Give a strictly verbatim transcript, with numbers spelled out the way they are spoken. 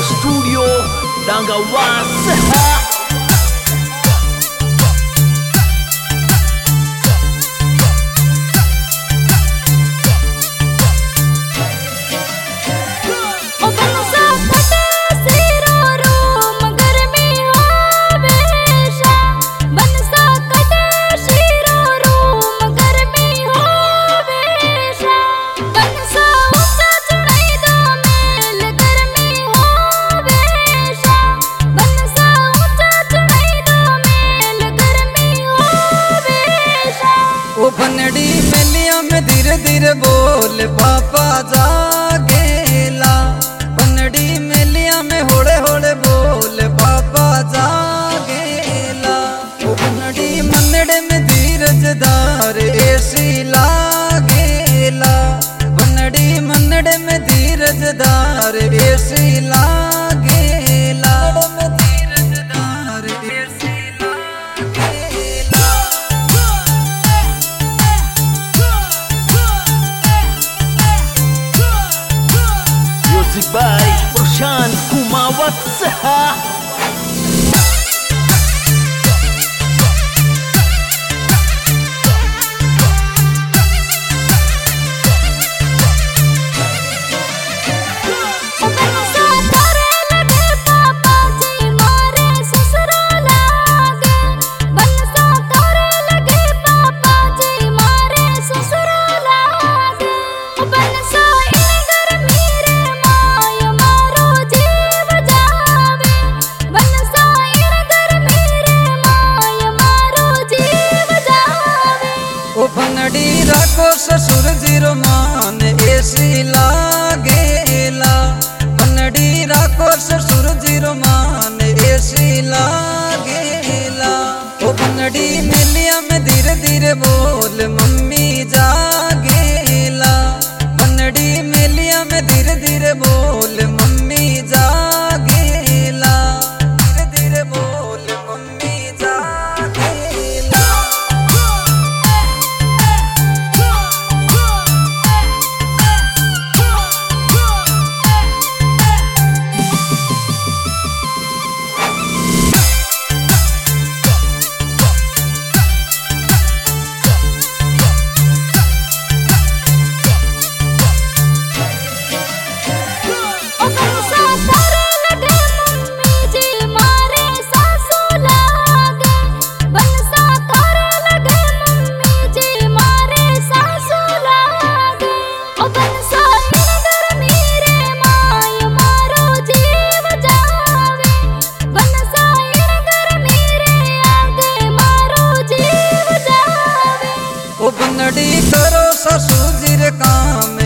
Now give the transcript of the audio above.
Studio Danga Wasa. बनड़ी मेलिया में धीरे धीरे बोल पापा जागेला। बनड़ी मेलिया में होड़े होड़े बोल पापा जागेला। बनड़ी मनड़े में धीरज धार ऐसी लागेला। बनड़ी मनड़े में धीरज धार ऐसी लागेला। Music by Prashant Kumawatsa. बनड़ी राखो ससुर जीरो मान ऐसी लागेला। बनड़ी राखो ससुर जीरो मान ऐसी लागेला। ओ बनड़ी मिलिया में धीरे धीरे बोल मम्मी जागेला। बनड़ी मिलिया में धीरे धीरे बोल मम्मी जागेला। धीरे धीरे बोल मम्मी जागेला। बनड़ी करो ससुर जी रे काम